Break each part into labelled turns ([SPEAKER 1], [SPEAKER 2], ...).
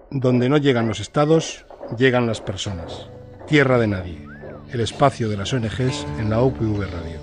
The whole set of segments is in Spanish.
[SPEAKER 1] Donde no llegan los estados, llegan las personas. Tierra de Nadie, el espacio de las ONGs en la UPV Radio.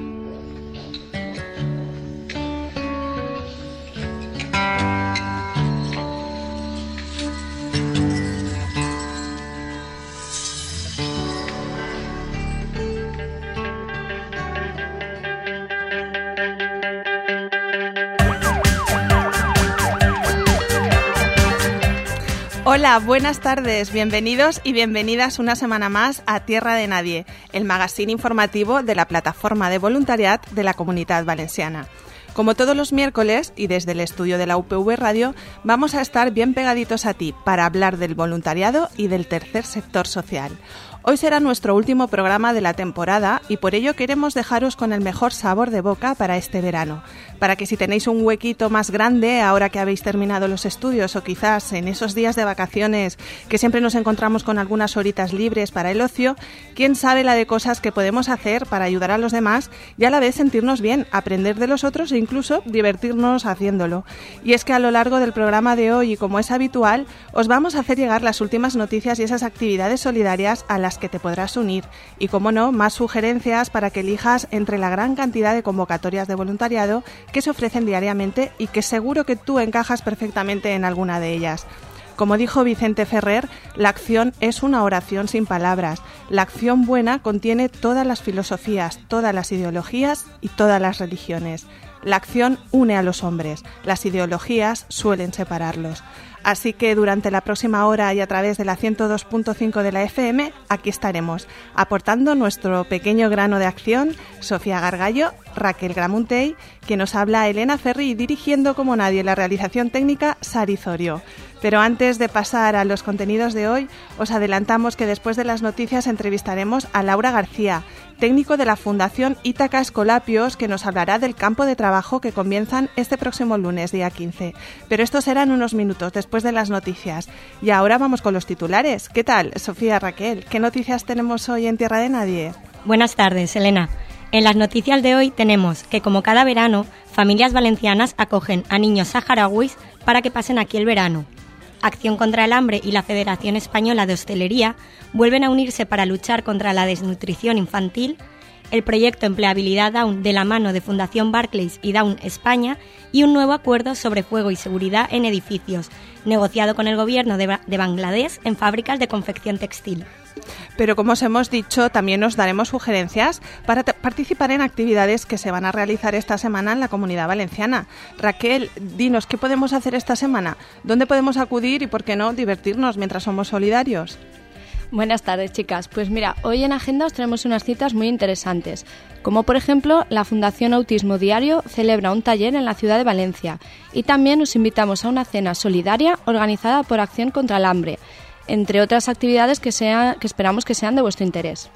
[SPEAKER 2] Hola, buenas tardes, bienvenidos y bienvenidas una semana más a Tierra de Nadie, el magazín informativo de la plataforma de voluntariat de la Comunitat Valenciana. Como todos los miércoles y desde el estudio de la UPV Radio, vamos a estar bien pegaditos a ti para hablar del voluntariado y del tercer sector social. Hoy será nuestro último programa de la temporada y por ello queremos dejaros con el mejor sabor de boca para este verano, para que si tenéis un huequito más grande ahora que habéis terminado los estudios o quizás en esos días de vacaciones que siempre nos encontramos con algunas horitas libres para el ocio, quién sabe la de cosas que podemos hacer para ayudar a los demás y a la vez sentirnos bien, aprender de los otros e incluso divertirnos haciéndolo. Y es que a lo largo del programa de hoy y como es habitual, os vamos a hacer llegar las últimas noticias y esas actividades solidarias a las que te podrás unir y, como no, más sugerencias para que elijas entre la gran cantidad de convocatorias de voluntariado que se ofrecen diariamente y que seguro que tú encajas perfectamente en alguna de ellas. Como dijo Vicente Ferrer, la acción es una oración sin palabras. La acción buena contiene todas las filosofías, todas las ideologías y todas las religiones. La acción une a los hombres, las ideologías suelen separarlos. Así que durante la próxima hora y a través de la 102.5 de la FM, aquí estaremos, aportando nuestro pequeño grano de acción, Sofía Gargallo, Raquel Gramuntey, que nos habla Elena Ferri y dirigiendo como nadie la realización técnica, Sari Zorio. Pero antes de pasar a los contenidos de hoy, os adelantamos que después de las noticias entrevistaremos a Laura García, técnico de la Fundación Ítaca Escolapios, que nos hablará del campo de trabajo que comienzan este próximo lunes, día 15. Pero esto será en unos minutos después de las noticias. Y ahora vamos con los titulares. ¿Qué tal, Sofía, Raquel? ¿Qué noticias tenemos hoy en Tierra de Nadie?
[SPEAKER 3] Buenas tardes, Elena. En las noticias de hoy tenemos que, como cada verano, familias valencianas acogen a niños saharauis para que pasen aquí el verano. Acción contra el Hambre y la Federación Española de Hostelería vuelven a unirse para luchar contra la desnutrición infantil. El proyecto Empleabilidad Down de la mano de Fundación Barclays y Down España y un nuevo acuerdo sobre fuego y seguridad en edificios, negociado con el gobierno de Bangladesh en fábricas de confección textil.
[SPEAKER 2] Pero como os hemos dicho, también os daremos sugerencias para participar en actividades que se van a realizar esta semana en la Comunidad Valenciana. Raquel, dinos, ¿qué podemos hacer esta semana? ¿Dónde podemos acudir y, por qué no, divertirnos mientras somos solidarios?
[SPEAKER 4] Buenas tardes, chicas. Pues mira, hoy en agenda os traemos unas citas muy interesantes, como por ejemplo la Fundación Autismo Diario celebra un taller en la ciudad de Valencia y también os invitamos a una cena solidaria organizada por Acción contra el Hambre, entre otras actividades que esperamos que sean de vuestro interés.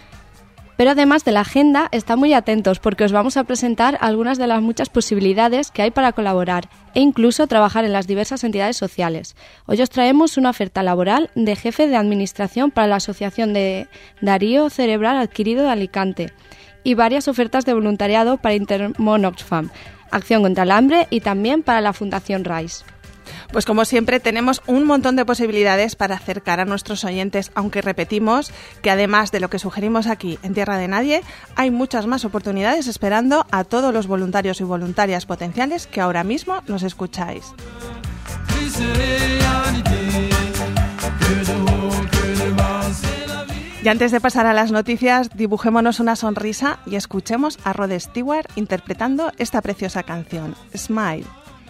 [SPEAKER 4] Pero además de la agenda, estad muy atentos porque os vamos a presentar algunas de las muchas posibilidades que hay para colaborar e incluso trabajar en las diversas entidades sociales. Hoy os traemos una oferta laboral de jefe de administración para la Asociación de Darío Cerebral Adquirido de Alicante y varias ofertas de voluntariado para Intermón Oxfam, Acción contra el Hambre y también para la Fundación RISE.
[SPEAKER 2] Pues como siempre tenemos un montón de posibilidades para acercar a nuestros oyentes, aunque repetimos que además de lo que sugerimos aquí en Tierra de Nadie, hay muchas más oportunidades esperando a todos los voluntarios y voluntarias potenciales que ahora mismo nos escucháis. Y antes de pasar a las noticias, dibujémonos una sonrisa y escuchemos a Rod Stewart interpretando esta preciosa canción, Smile.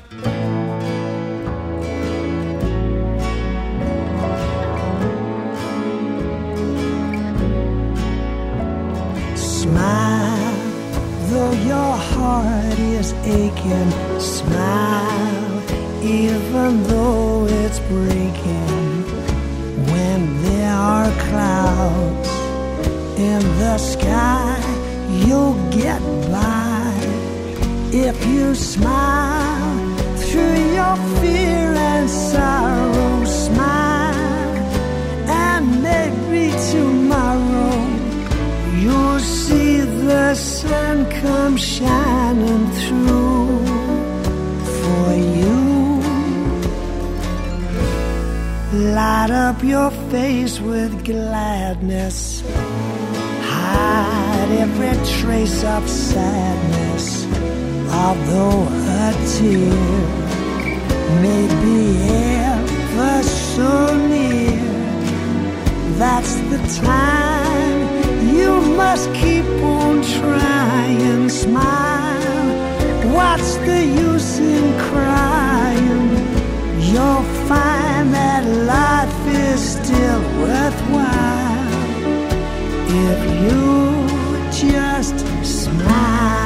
[SPEAKER 5] Smile, though your heart is aching. Smile, even though it's breaking. When there are clouds in the sky, you'll get by. If you smile through your fear and sorrow, smile, and maybe tomorrow you'll see the sun come shining through for you. Light up your face with gladness. Hide every trace of sadness. Although a tear may be ever so near, that's the time you must keep on trying. Smile, what's the use in crying? You'll find that life is still worthwhile if you just smile.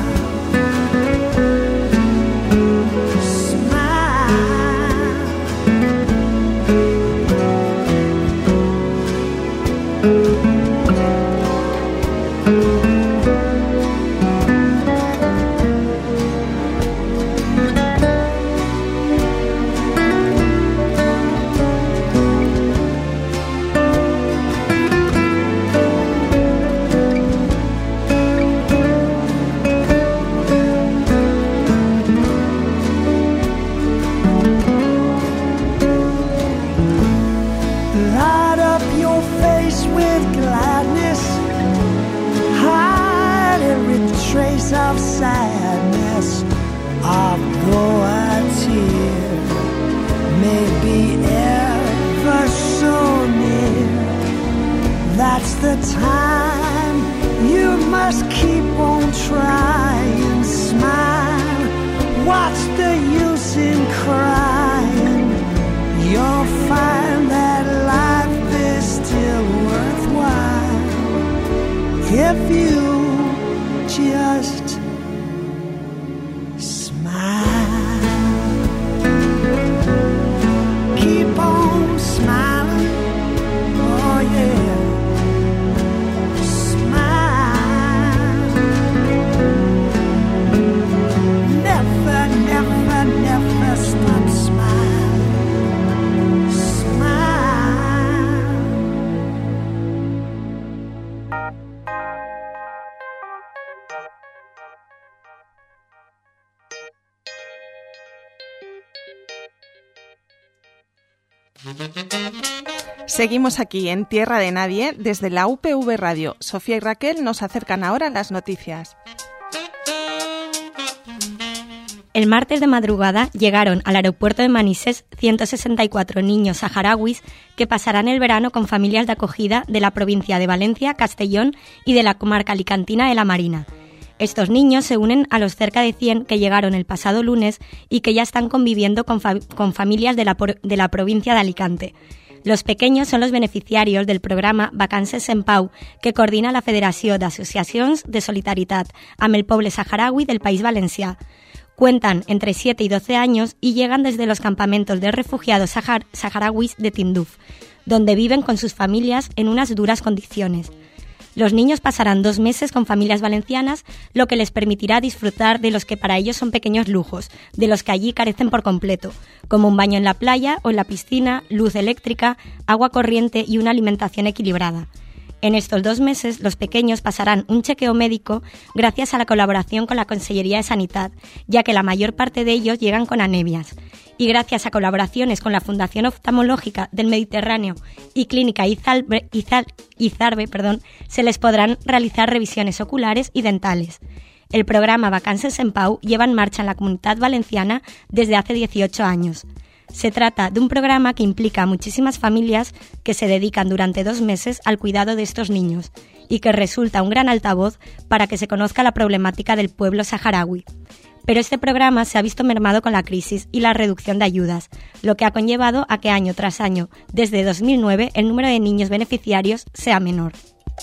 [SPEAKER 5] Of sadness, although a tear may be ever so near, that's the time you must keep on trying. Smile, what's the use in crying? You'll find that life is still worthwhile if you just smile. Keep on smiling. Oh yeah. Smile. Never, never, never stop smiling. Smile.
[SPEAKER 2] Seguimos aquí en Tierra de Nadie desde la UPV Radio. Sofía y Raquel nos acercan ahora las noticias.
[SPEAKER 3] El martes de madrugada llegaron al aeropuerto de Manises 164 niños saharauis que pasarán el verano con familias de acogida de la provincia de Valencia, Castellón y de la comarca alicantina de La Marina. Estos niños se unen a los cerca de 100 que llegaron el pasado lunes y que ya están conviviendo con familias de la provincia de Alicante. Los pequeños son los beneficiarios del programa Vacances en Pau, que coordina la Federació d'Associacions de Solidaritat amb el poble saharaui del País Valencià. Cuentan entre 7 y 12 años y llegan desde los campamentos de refugiados saharauis de Tinduf, donde viven con sus familias en unas duras condiciones. Los niños pasarán 2 meses con familias valencianas, lo que les permitirá disfrutar de los que para ellos son pequeños lujos, de los que allí carecen por completo, como un baño en la playa o en la piscina, luz eléctrica, agua corriente y una alimentación equilibrada. En estos 2 meses, los pequeños pasarán un chequeo médico gracias a la colaboración con la Consellería de Sanidad, ya que la mayor parte de ellos llegan con anemias. Y gracias a colaboraciones con la Fundación Oftalmológica del Mediterráneo y Clínica Izarbe, se les podrán realizar revisiones oculares y dentales. El programa Vacances en Pau lleva en marcha en la Comunitat Valenciana desde hace 18 años. Se trata de un programa que implica a muchísimas familias que se dedican durante 2 meses al cuidado de estos niños y que resulta un gran altavoz para que se conozca la problemática del pueblo saharaui. Pero este programa se ha visto mermado con la crisis y la reducción de ayudas, lo que ha conllevado a que año tras año, desde 2009, el número de niños beneficiarios sea menor.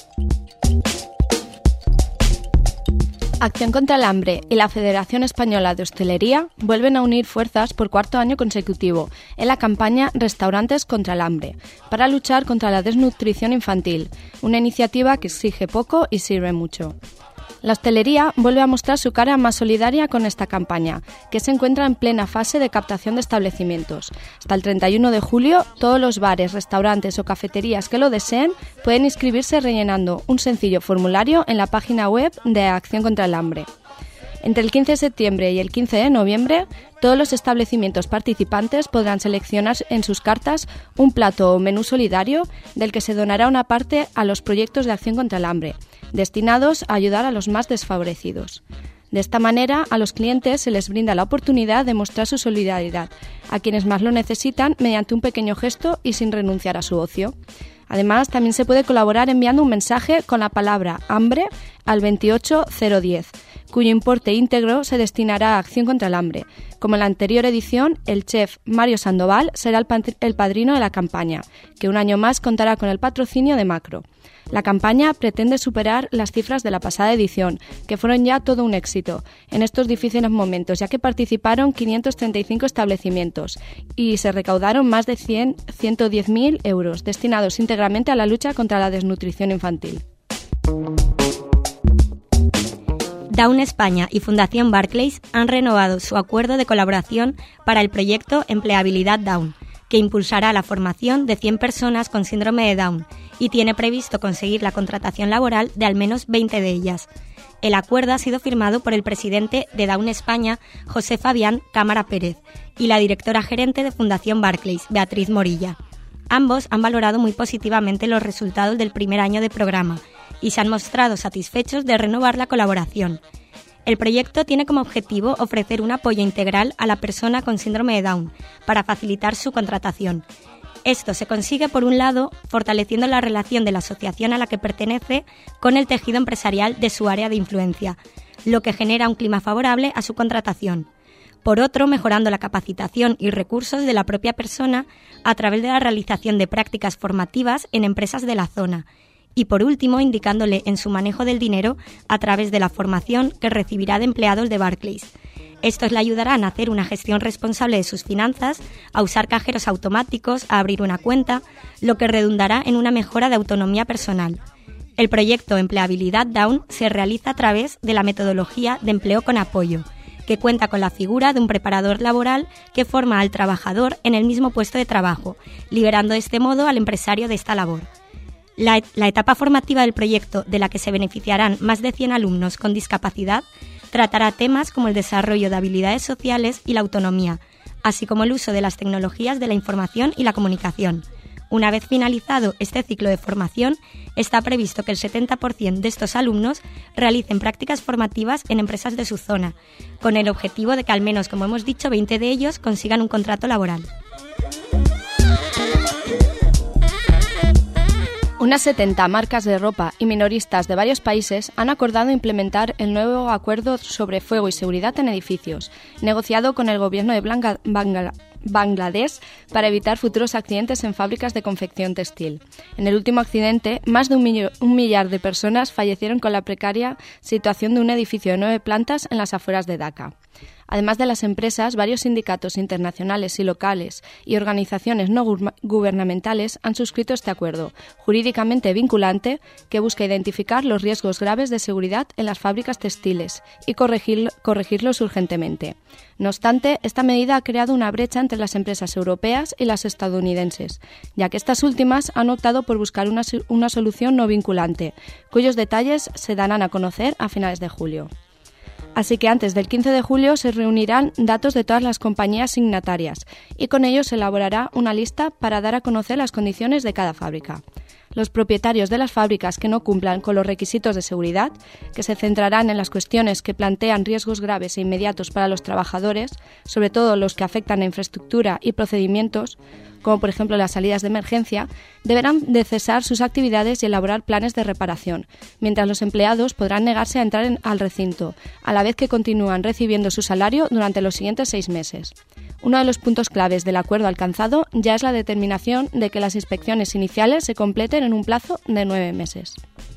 [SPEAKER 4] Acción contra el Hambre y la Federación Española de Hostelería vuelven a unir fuerzas por 4º año consecutivo en la campaña Restaurantes contra el Hambre, para luchar contra la desnutrición infantil, una iniciativa que exige poco y sirve mucho. La hostelería vuelve a mostrar su cara más solidaria con esta campaña, que se encuentra en plena fase de captación de establecimientos. Hasta el 31 de julio, todos los bares, restaurantes o cafeterías que lo deseen pueden inscribirse rellenando un sencillo formulario en la página web de Acción contra el Hambre. Entre el 15 de septiembre y el 15 de noviembre, todos los establecimientos participantes podrán seleccionar en sus cartas un plato o menú solidario del que se donará una parte a los proyectos de acción contra el hambre, destinados a ayudar a los más desfavorecidos. De esta manera, a los clientes se les brinda la oportunidad de mostrar su solidaridad a quienes más lo necesitan mediante un pequeño gesto y sin renunciar a su ocio. Además, también se puede colaborar enviando un mensaje con la palabra hambre al 28010, cuyo importe íntegro se destinará a acción contra el hambre. Como en la anterior edición, el chef Mario Sandoval será el padrino de la campaña, que un año más contará con el patrocinio de Macro. La campaña pretende superar las cifras de la pasada edición, que fueron ya todo un éxito en estos difíciles momentos, ya que participaron 535 establecimientos y se recaudaron más de 110.000 euros, destinados íntegramente a la lucha contra la desnutrición infantil.
[SPEAKER 3] Down España y Fundación Barclays han renovado su acuerdo de colaboración para el proyecto Empleabilidad Down, que impulsará la formación de 100 personas con síndrome de Down y tiene previsto conseguir la contratación laboral de al menos 20 de ellas. El acuerdo ha sido firmado por el presidente de Down España, José Fabián Cámara Pérez, y la directora gerente de Fundación Barclays, Beatriz Morilla. Ambos han valorado muy positivamente los resultados del primer año de programa y se han mostrado satisfechos de renovar la colaboración. El proyecto tiene como objetivo ofrecer un apoyo integral a la persona con síndrome de Down para facilitar su contratación. Esto se consigue, por un lado, fortaleciendo la relación de la asociación a la que pertenece con el tejido empresarial de su área de influencia, lo que genera un clima favorable a su contratación. Por otro, mejorando la capacitación y recursos de la propia persona a través de la realización de prácticas formativas en empresas de la zona. Y por último, indicándole en su manejo del dinero a través de la formación que recibirá de empleados de Barclays. Estos le ayudarán a hacer una gestión responsable de sus finanzas, a usar cajeros automáticos, a abrir una cuenta, lo que redundará en una mejora de autonomía personal. El proyecto Empleabilidad Down se realiza a través de la metodología de empleo con apoyo, que cuenta con la figura de un preparador laboral que forma al trabajador en el mismo puesto de trabajo, liberando de este modo al empresario de esta labor. La etapa formativa del proyecto, de la que se beneficiarán más de 100 alumnos con discapacidad, tratará temas como el desarrollo de habilidades sociales y la autonomía, así como el uso de las tecnologías de la información y la comunicación. Una vez finalizado este ciclo de formación, está previsto que el 70% de estos alumnos realicen prácticas formativas en empresas de su zona, con el objetivo de que al menos, como hemos dicho, 20 de ellos consigan un contrato laboral.
[SPEAKER 4] Unas 70 marcas de ropa y minoristas de varios países han acordado implementar el nuevo acuerdo sobre fuego y seguridad en edificios, negociado con el gobierno de Bangladesh para evitar futuros accidentes en fábricas de confección textil. En el último accidente, más de un millar de personas fallecieron con la precaria situación de un edificio de 9 plantas en las afueras de Dhaka. Además de las empresas, varios sindicatos internacionales y locales y organizaciones no gubernamentales han suscrito este acuerdo, jurídicamente vinculante, que busca identificar los riesgos graves de seguridad en las fábricas textiles y corregirlos urgentemente. No obstante, esta medida ha creado una brecha entre las empresas europeas y las estadounidenses, ya que estas últimas han optado por buscar una solución no vinculante, cuyos detalles se darán a conocer a finales de julio. Así que antes del 15 de julio se reunirán datos de todas las compañías signatarias y con ellos se elaborará una lista para dar a conocer las condiciones de cada fábrica. Los propietarios de las fábricas que no cumplan con los requisitos de seguridad, que se centrarán en las cuestiones que plantean riesgos graves e inmediatos para los trabajadores, sobre todo los que afectan a infraestructura y procedimientos, como por ejemplo las salidas de emergencia, deberán de cesar sus actividades y elaborar planes de reparación, mientras los empleados podrán negarse a entrar al recinto, a la vez que continúan recibiendo su salario durante los siguientes 6 meses. Uno de los puntos claves del acuerdo alcanzado ya es la determinación de que las inspecciones iniciales se completen en un plazo de 9 meses.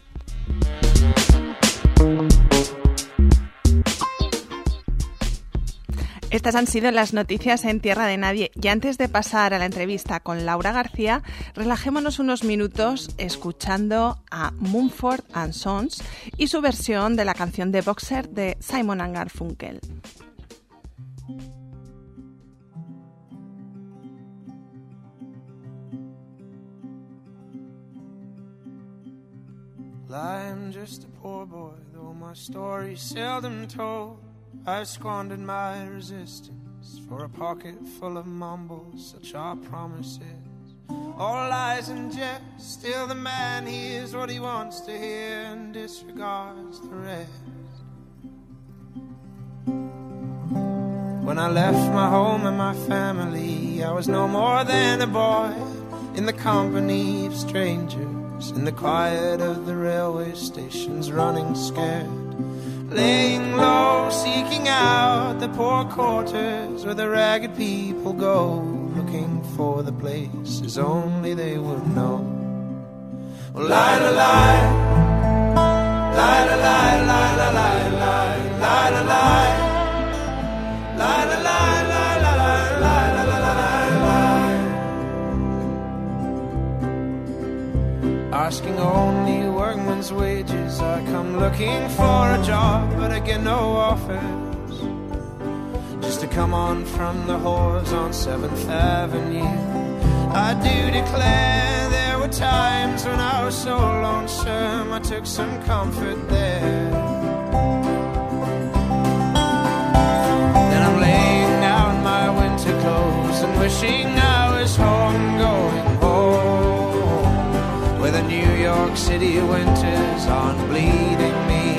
[SPEAKER 2] Estas han sido las noticias en Tierra de Nadie. Y antes de pasar a la entrevista con Laura García, relajémonos unos minutos escuchando a Mumford & Sons y su versión de la canción de Boxer de Simon & Garfunkel.
[SPEAKER 6] I'm just a poor boy, though my story's seldom told. I've squandered my resistance for a pocket full of mumbles, such are promises. All lies and jest, still the man hears what he wants to hear and disregards the rest. When I left my home and my family, I was no more than a boy in the company of strangers, in the quiet of the railway stations, running scared, laying low, seeking out the poor quarters where the ragged people go, looking for the places only they would know. Oh, lie, lie, lie, lie, lie, lie, lie, lie, lie, lie, lie, lie. La la la la la la la la la la la. Asking only workman's wages, I come looking for a job, but I get no offers. Just to come on from the whores on 7th Avenue. I do declare there were times when I was so lonesome I took some comfort there. And wishing I was home, going home, where the New York City winters aren't bleeding me,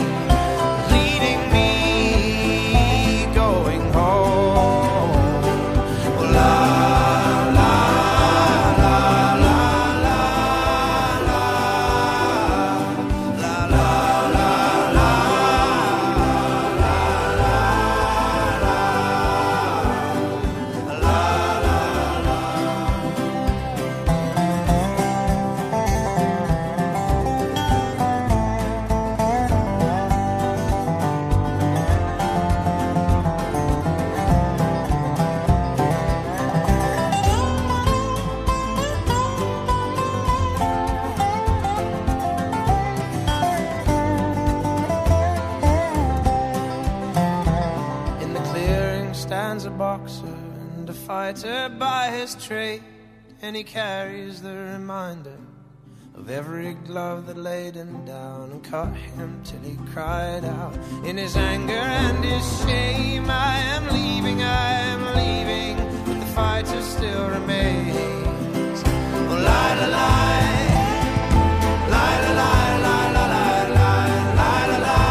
[SPEAKER 6] going home. Oh, la, la, la, la, la, la, la, la, la, la. A boxer and a fighter by his trade, and he carries the reminder of every glove that laid him down and cut him till he cried out in his anger and his shame, I am leaving, but the fighter still remains. Oh, lie, lie, lie, lie, lie, lie, lie, lie, lie, lie, lie, lie.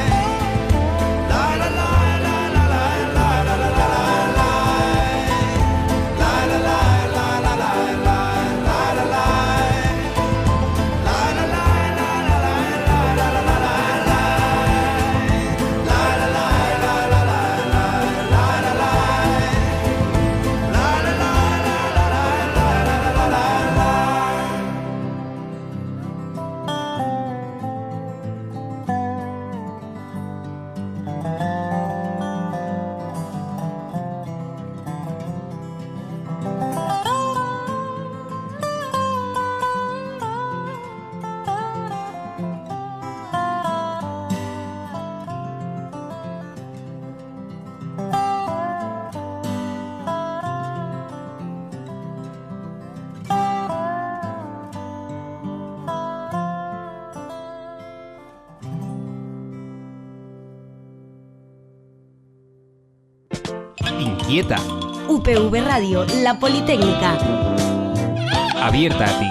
[SPEAKER 7] Inquieta.
[SPEAKER 8] UPV Radio, la Politécnica.
[SPEAKER 7] Abierta a ti.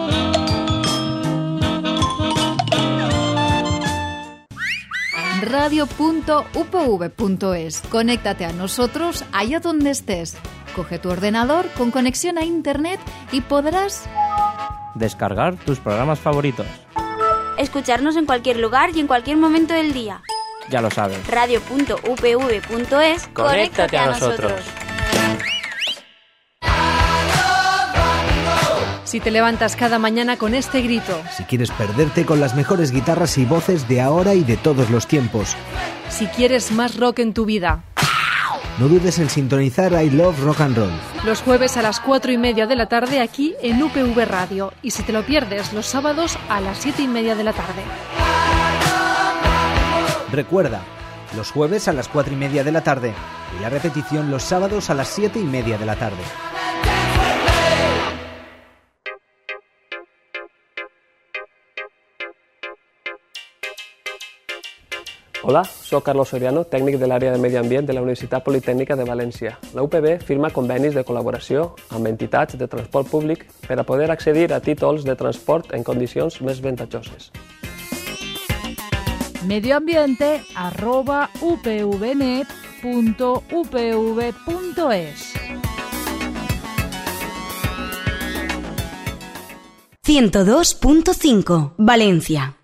[SPEAKER 9] Radio.upv.es. Conéctate a nosotros allá donde estés. Coge tu ordenador con conexión a internet y podrás
[SPEAKER 10] descargar tus programas favoritos.
[SPEAKER 11] Escucharnos en cualquier lugar y en cualquier momento del día.
[SPEAKER 10] Ya lo sabes.
[SPEAKER 11] Radio.upv.es.
[SPEAKER 10] Conéctate a nosotros.
[SPEAKER 12] Si te levantas cada mañana con este grito.
[SPEAKER 13] Si quieres perderte con las mejores guitarras y voces de ahora y de todos los tiempos.
[SPEAKER 12] Si quieres más rock en tu vida.
[SPEAKER 13] No dudes en sintonizar I Love Rock and Roll.
[SPEAKER 12] Los jueves a las 4:30 de la tarde aquí en UPV Radio. Y si te lo pierdes, los sábados a las 7:30 de la tarde.
[SPEAKER 13] Recuerda, los jueves a las 4:30 de la tarde y la repetición los sábados a las 7:30 de la tarde.
[SPEAKER 14] Hola, soc Carlos Soriano, tècnic de l'àrea de Medi Ambient de la Universitat Politècnica de València. La UPB firma convenis de col·laboració amb entitats de transport públic per a poder accedir a títols de transport en condicions més avantatjoses.
[SPEAKER 15] medioambiente@upvnet.upv.es
[SPEAKER 8] 102.5 Valencia.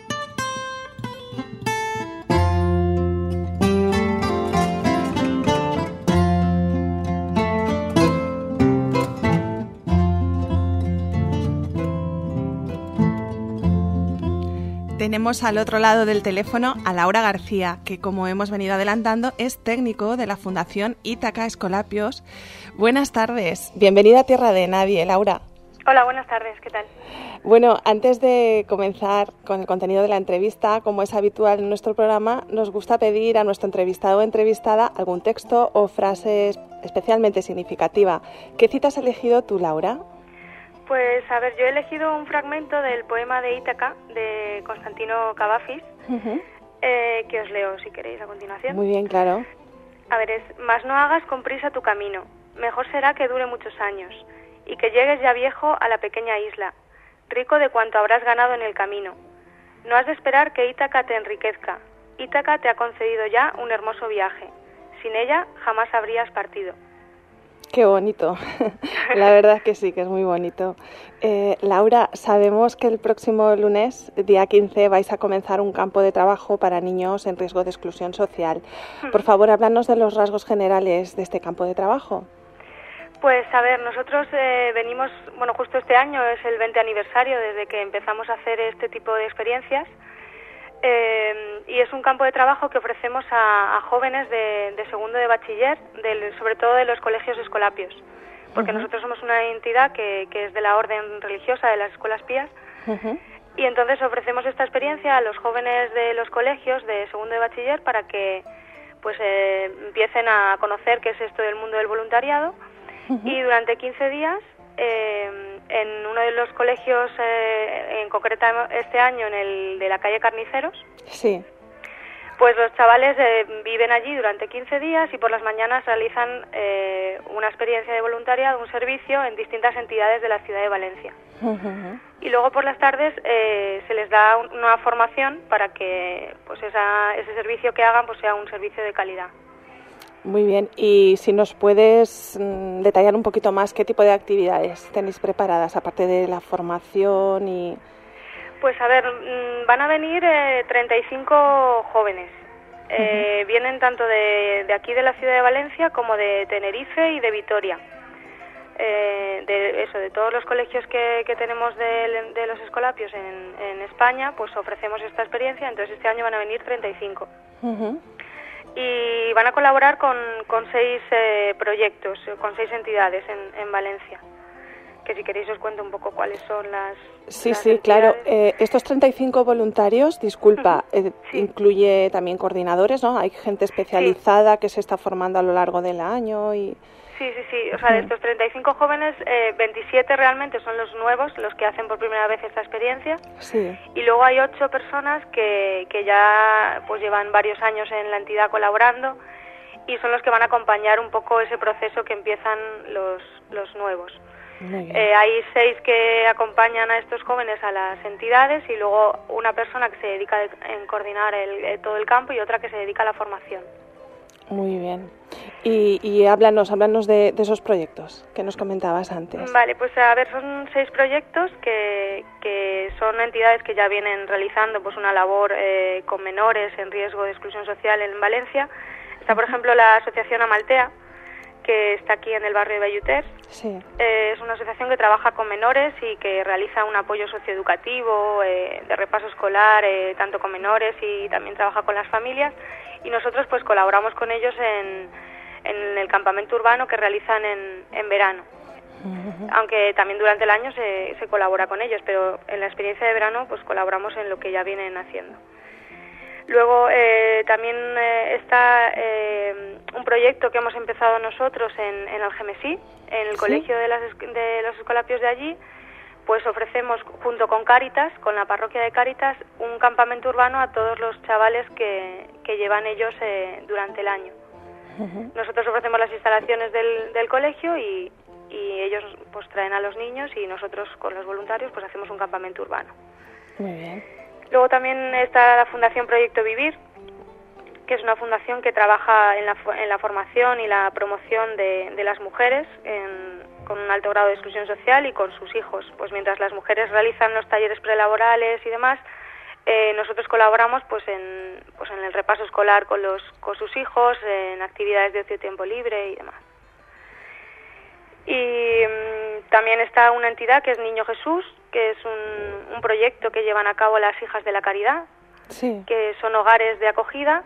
[SPEAKER 2] Tenemos al otro lado del teléfono a Laura García, que como hemos venido adelantando es técnico de la Fundación Ítaca Escolapios. Buenas tardes, bienvenida a Tierra de Nadie, Laura.
[SPEAKER 16] Hola, buenas tardes, ¿qué tal?
[SPEAKER 2] Bueno, antes de comenzar con el contenido de la entrevista, como es habitual en nuestro programa, nos gusta pedir a nuestro entrevistado o entrevistada algún texto o frase especialmente significativa. ¿Qué cita has elegido tú, Laura?
[SPEAKER 16] Pues, a ver, yo he elegido un fragmento del poema de Ítaca, de Constantino Cavafis, que os leo si queréis a continuación.
[SPEAKER 2] Muy bien, claro.
[SPEAKER 16] A ver, es: mas no hagas con prisa tu camino, mejor será que dure muchos años, y que llegues ya viejo a la pequeña isla, rico de cuanto habrás ganado en el camino. No has de esperar que Ítaca te enriquezca, Ítaca te ha concedido ya un hermoso viaje, sin ella jamás habrías partido.
[SPEAKER 2] Qué bonito, la verdad que sí, que es muy bonito. Laura, sabemos que el próximo lunes, día 15, vais a comenzar un campo de trabajo para niños en riesgo de exclusión social. Por favor, háblanos de los rasgos generales de este campo de trabajo.
[SPEAKER 16] Pues a ver, nosotros venimos, bueno, justo este año es el 20 aniversario desde que empezamos a hacer este tipo de experiencias. Y es un campo de trabajo que ofrecemos a jóvenes de segundo de bachiller, sobre todo de los colegios escolapios, porque nosotros somos una entidad que es de la orden religiosa de las escuelas pías, y entonces ofrecemos esta experiencia a los jóvenes de los colegios de segundo de bachiller para que pues empiecen a conocer qué es esto del mundo del voluntariado, y durante 15 días en uno de los colegios, en concreto este año en el de la calle Carniceros,
[SPEAKER 2] sí,
[SPEAKER 16] pues los chavales viven allí durante 15 días y por las mañanas realizan una experiencia de voluntariado, un servicio en distintas entidades de la ciudad de Valencia. Y luego por las tardes se les da una formación para que pues ese servicio que hagan pues sea un servicio de calidad.
[SPEAKER 2] Muy bien, y si nos puedes detallar un poquito más qué tipo de actividades tenéis preparadas, aparte de la formación y...
[SPEAKER 16] Pues a ver, van a venir 35 jóvenes. Vienen tanto de aquí de la ciudad de Valencia como de Tenerife y de Vitoria. De todos los colegios que tenemos de los escolapios en España, pues ofrecemos esta experiencia, entonces este año van a venir 35. Y van a colaborar con 6 proyectos, con 6 entidades en Valencia, que si queréis os cuento un poco cuáles son las...
[SPEAKER 2] Sí,
[SPEAKER 16] las
[SPEAKER 2] sí,
[SPEAKER 16] entidades.
[SPEAKER 2] claro. Estos 35 voluntarios, disculpa, incluye también coordinadores, ¿no? Hay gente especializada que se está formando a lo largo del año y...
[SPEAKER 16] Sí, o sea, de estos 35 jóvenes, 27 realmente son los nuevos, los que hacen por primera vez esta experiencia.
[SPEAKER 2] Sí.
[SPEAKER 16] Y luego hay 8 personas que ya pues llevan varios años en la entidad colaborando y son los que van a acompañar un poco ese proceso que empiezan los nuevos. Hay 6 que acompañan a estos jóvenes a las entidades y luego una persona que se dedica en coordinar todo el campo y otra que se dedica a la formación.
[SPEAKER 2] Muy bien. Y háblanos de esos proyectos que nos comentabas antes.
[SPEAKER 16] Vale, pues a ver, son 6 proyectos que son entidades que ya vienen realizando pues una labor con menores en riesgo de exclusión social en Valencia. Está, por ejemplo, la Asociación Amaltea, que está aquí en el barrio de Belluters.
[SPEAKER 2] Sí.
[SPEAKER 16] Es una asociación que trabaja con menores y que realiza un apoyo socioeducativo, de repaso escolar, tanto con menores y también trabaja con las familias. Y nosotros pues colaboramos con ellos en el campamento urbano que realizan en verano. Aunque también durante el año se colabora con ellos, pero en la experiencia de verano pues colaboramos en lo que ya vienen haciendo. Luego también está un proyecto que hemos empezado nosotros en Algemesí, en el colegio de los escolapios de allí, pues ofrecemos, junto con Cáritas, con la parroquia de Cáritas, un campamento urbano a todos los chavales que llevan ellos durante el año. Nosotros ofrecemos las instalaciones del colegio y ellos pues traen a los niños y nosotros con los voluntarios pues hacemos un campamento urbano.
[SPEAKER 4] Muy bien.
[SPEAKER 16] Luego también está la Fundación Proyecto Vivir, que es una fundación que trabaja en la formación y la promoción de las mujeres con un alto grado de exclusión social y con sus hijos. Pues mientras las mujeres realizan los talleres prelaborales y demás, nosotros colaboramos pues en el repaso escolar con sus hijos, en actividades de ocio y tiempo libre y demás. Y también está una entidad que es Niño Jesús, que es un proyecto que llevan a cabo las Hijas de la Caridad, que son hogares de acogida.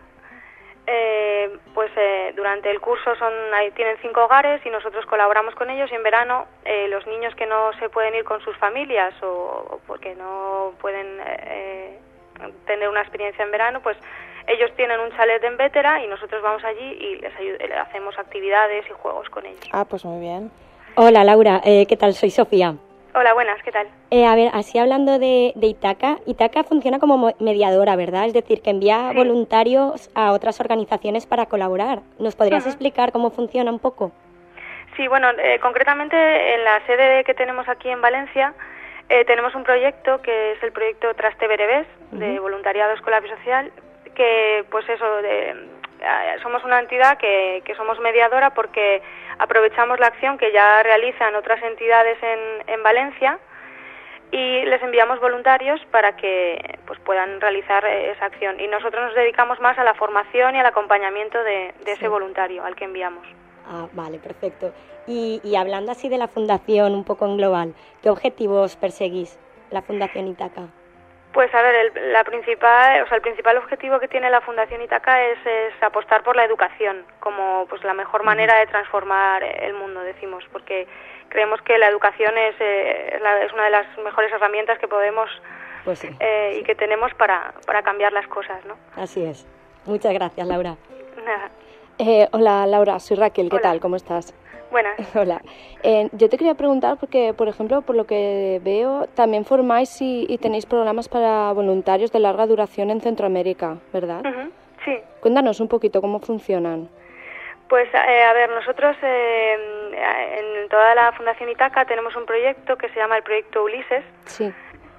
[SPEAKER 16] Durante el curso tienen 5 hogares y nosotros colaboramos con ellos, y en verano los niños que no se pueden ir con sus familias o porque no pueden tener una experiencia en verano, pues ellos tienen un chalet en Vétera y nosotros vamos allí y les hacemos actividades y juegos con ellos.
[SPEAKER 17] Ah, pues muy bien.
[SPEAKER 3] Hola Laura, ¿qué tal? Soy Sofía.
[SPEAKER 16] Hola, buenas, ¿qué tal?
[SPEAKER 3] A ver, así hablando de Ítaca, Ítaca funciona como mediadora, ¿verdad? Es decir, que envía voluntarios a otras organizaciones para colaborar. ¿Nos podrías explicar cómo funciona un poco?
[SPEAKER 16] Sí, bueno, concretamente en la sede que tenemos aquí en Valencia tenemos un proyecto que es el proyecto Trasteverebés, de voluntariado escolar y social, que pues eso, somos una entidad que somos mediadora porque aprovechamos la acción que ya realizan otras entidades en Valencia y les enviamos voluntarios para que pues puedan realizar esa acción, y nosotros nos dedicamos más a la formación y al acompañamiento de ese voluntario al que enviamos.
[SPEAKER 3] Ah, vale, perfecto. Y hablando así de la fundación un poco en global, ¿qué objetivos perseguís la Fundación Ítaca?
[SPEAKER 16] Pues a ver, el principal objetivo que tiene la Fundación Ítaca es apostar por la educación como pues la mejor manera de transformar el mundo, decimos, porque creemos que la educación es una de las mejores herramientas que podemos y que tenemos para cambiar las cosas, ¿no?
[SPEAKER 3] Así es. Muchas gracias, Laura.
[SPEAKER 16] Nada.
[SPEAKER 4] Hola Laura, soy Raquel, ¿qué tal? ¿Cómo estás?
[SPEAKER 16] Buenas.
[SPEAKER 4] Hola. Yo te quería preguntar porque, por ejemplo, por lo que veo, también formáis y tenéis programas para voluntarios de larga duración en Centroamérica, ¿verdad?
[SPEAKER 16] Sí.
[SPEAKER 4] Cuéntanos un poquito cómo funcionan.
[SPEAKER 16] Pues, a ver, nosotros en toda la Fundación Ítaca tenemos un proyecto que se llama el Proyecto Ulises.
[SPEAKER 4] Sí.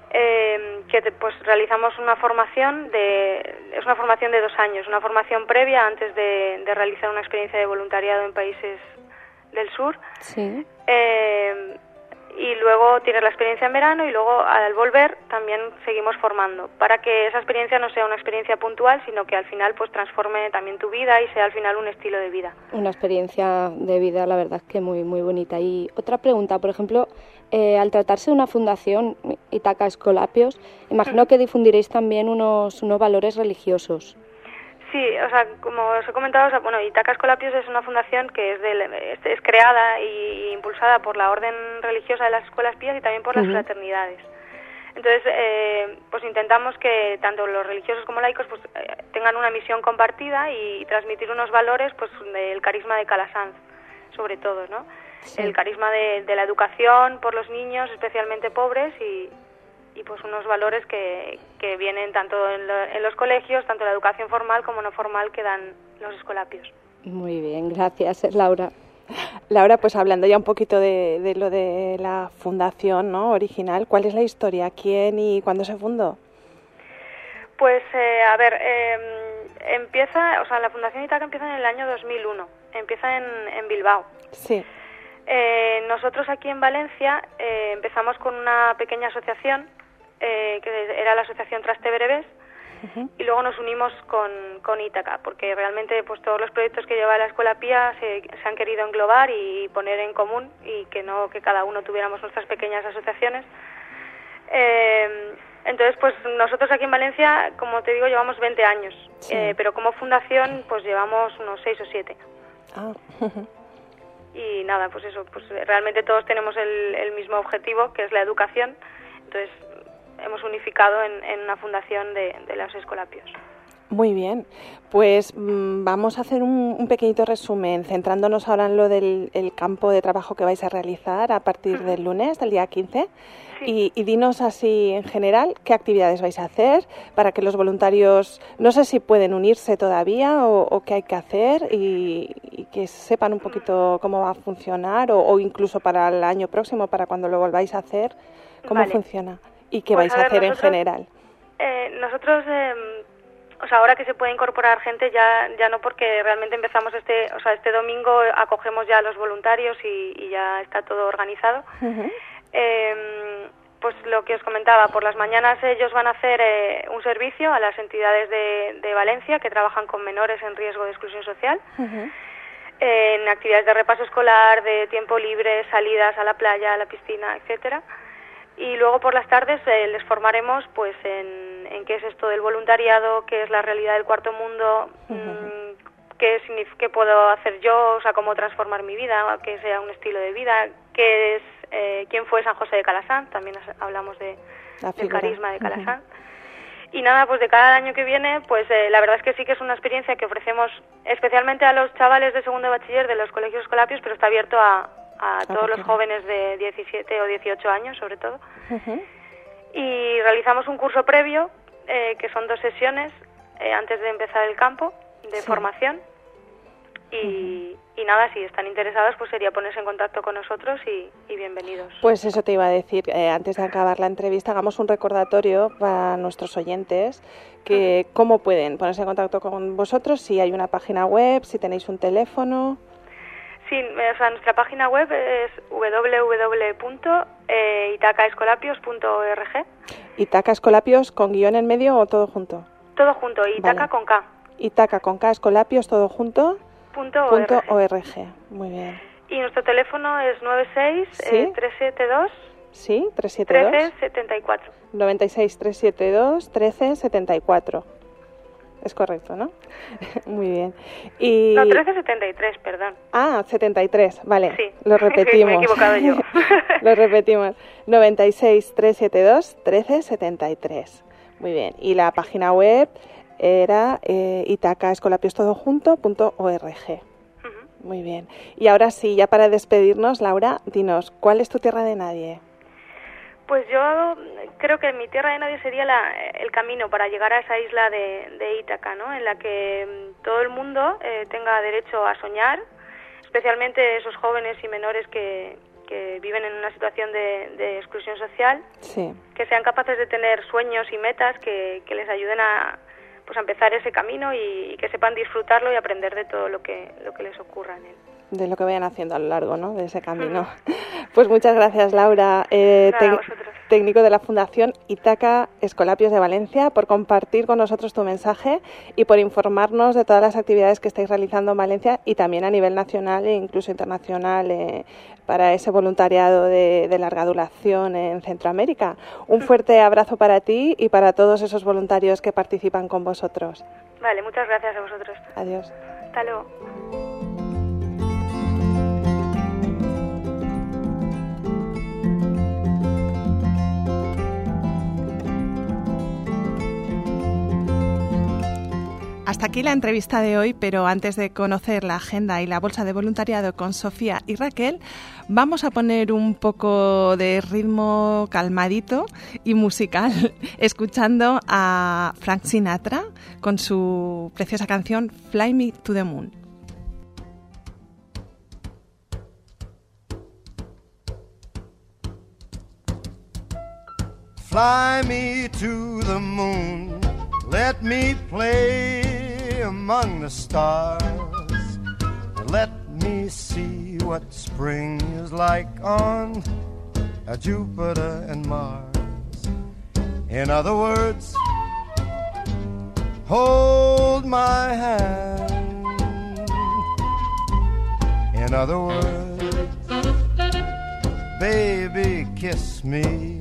[SPEAKER 16] Pues realizamos una formación es una formación de 2 años, una formación previa antes de realizar una experiencia de voluntariado en países del sur.
[SPEAKER 4] Sí.
[SPEAKER 16] Y luego tienes la experiencia en verano y luego al volver también seguimos formando para que esa experiencia no sea una experiencia puntual, sino que al final pues transforme también tu vida y sea al final un estilo de vida.
[SPEAKER 4] Una experiencia de vida, la verdad es que muy muy bonita. Y otra pregunta, por ejemplo, al tratarse de una fundación, Ítaca Escolapios, imagino que difundiréis también unos valores religiosos.
[SPEAKER 16] Sí, o sea, como os he comentado, Ítaca Escolapios es una fundación que es creada e impulsada por la orden religiosa de las escuelas pías y también por las fraternidades. Entonces, pues intentamos que tanto los religiosos como laicos pues tengan una misión compartida y transmitir unos valores pues del carisma de Calasanz, sobre todo, ¿no? Sí. El carisma de la educación por los niños, especialmente pobres, y pues unos valores que vienen tanto en los colegios, tanto la educación formal como no formal que dan los escolapios.
[SPEAKER 4] Muy bien, gracias, Laura.
[SPEAKER 17] Laura, pues hablando ya un poquito de lo de la fundación, ¿no?, original, ¿cuál es la historia? ¿Quién y cuándo se fundó?
[SPEAKER 16] Pues, a ver, la Fundación Ítaca empieza en el año 2001, empieza en Bilbao.
[SPEAKER 17] Sí.
[SPEAKER 16] Nosotros aquí en Valencia empezamos con una pequeña asociación que era la asociación Trasteverebés, y luego nos unimos con Ítaca, porque realmente pues todos los proyectos que lleva la Escuela Pía se han querido englobar y poner en común, y que no que cada uno tuviéramos nuestras pequeñas asociaciones. Entonces, pues nosotros aquí en Valencia, como te digo, llevamos 20 años, pero como fundación pues llevamos unos 6 o 7.
[SPEAKER 17] Ah.
[SPEAKER 16] Y nada, pues eso, pues realmente todos tenemos el mismo objetivo, que es la educación. Entonces hemos unificado en una fundación de los escolapios.
[SPEAKER 17] Muy bien, pues vamos a hacer un pequeñito resumen, centrándonos ahora en lo del el campo de trabajo que vais a realizar a partir del lunes, del día 15. Sí. Y dinos así en general qué actividades vais a hacer para que los voluntarios, no sé si pueden unirse todavía o qué hay que hacer y que sepan un poquito cómo va a funcionar o incluso para el año próximo, para cuando lo volváis a hacer, cómo funciona y qué vais a hacer en general.
[SPEAKER 16] Nosotros... O sea, ahora que se puede incorporar gente, ya no, porque realmente empezamos este domingo acogemos ya a los voluntarios y ya está todo organizado. Uh-huh. Pues lo que os comentaba, por las mañanas ellos van a hacer un servicio a las entidades de Valencia que trabajan con menores en riesgo de exclusión social. Uh-huh. En actividades de repaso escolar, de tiempo libre, salidas a la playa, a la piscina, etcétera. Y luego por las tardes les formaremos pues en qué es esto del voluntariado, qué es la realidad del cuarto mundo, uh-huh. qué puedo hacer yo, o sea, cómo transformar mi vida, que sea un estilo de vida, qué es, quién fue San José de Calasanz, también hablamos del carisma de Calasanz. Uh-huh. Y nada, pues de cada año que viene, pues la verdad es que sí que es una experiencia que ofrecemos especialmente a los chavales de segundo de bachiller de los colegios Escolapios, pero está abierto a todos los jóvenes de 17 o 18 años, sobre todo. Uh-huh. Y realizamos un curso previo, que son 2 sesiones antes de empezar el campo de formación. Y nada, si están interesados, pues sería ponerse en contacto con nosotros y bienvenidos.
[SPEAKER 17] Pues eso te iba a decir, antes de acabar la entrevista, hagamos un recordatorio para nuestros oyentes, que cómo pueden ponerse en contacto con vosotros, si hay una página web, si tenéis un teléfono...
[SPEAKER 16] Sí, o sea, nuestra página web es www.itacaescolapios.org.
[SPEAKER 17] ¿Itaca Escolapios con guión en medio o todo junto?
[SPEAKER 16] Todo junto, Itaca con K.
[SPEAKER 17] Itaca con K, Escolapios, todo junto. .org. Muy bien.
[SPEAKER 16] Y nuestro teléfono es 96-372.
[SPEAKER 17] Sí, 372.
[SPEAKER 16] 1374.
[SPEAKER 17] 96-372-1374. Es correcto, ¿no? Muy bien. Y...
[SPEAKER 16] No, 1373, perdón.
[SPEAKER 17] Ah, 73, vale.
[SPEAKER 16] Sí,
[SPEAKER 17] lo repetimos.
[SPEAKER 16] Me he equivocado yo.
[SPEAKER 17] Lo repetimos. 96-372-1373. Muy bien. Y la página web era itacaescolapiostodojunto.org. Uh-huh. Muy bien. Y ahora sí, ya para despedirnos, Laura, dinos, ¿cuál es tu tierra de nadie?
[SPEAKER 16] Pues yo creo que mi tierra de nadie sería el camino para llegar a esa isla de Ítaca, ¿no? En la que todo el mundo tenga derecho a soñar, especialmente esos jóvenes y menores que viven en una situación de exclusión social,
[SPEAKER 17] sí.
[SPEAKER 16] Que sean capaces de tener sueños y metas que les ayuden a empezar ese camino y que sepan disfrutarlo y aprender de todo lo que les ocurra en él.
[SPEAKER 17] De lo que vayan haciendo a lo largo, ¿no?, de ese camino. Pues muchas gracias, Laura, técnico de la Fundación Itaca Escolapios de Valencia, por compartir con nosotros tu mensaje y por informarnos de todas las actividades que estáis realizando en Valencia y también a nivel nacional e incluso internacional para ese voluntariado de larga duración en Centroamérica. Un fuerte abrazo para ti y para todos esos voluntarios que participan con vosotros.
[SPEAKER 16] Vale, muchas gracias a vosotros.
[SPEAKER 17] Adiós.
[SPEAKER 16] Hasta luego.
[SPEAKER 2] Hasta aquí la entrevista de hoy, pero antes de conocer la agenda y la bolsa de voluntariado con Sofía y Raquel, vamos a poner un poco de ritmo calmadito y musical, escuchando a Frank Sinatra con su preciosa canción Fly Me to the Moon.
[SPEAKER 18] Fly me to the moon, let me play among the stars, let me see what spring is like on Jupiter and Mars. In other words, hold my hand. In other words, baby, kiss me.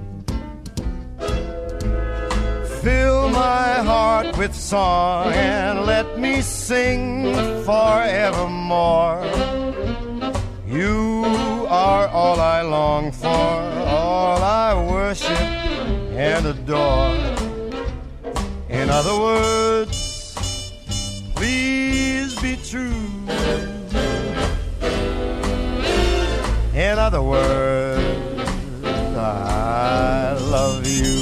[SPEAKER 18] Fill my heart with song and let me sing forevermore. You are all I long for, all I worship and adore. In other words, be true. In other words, I love you.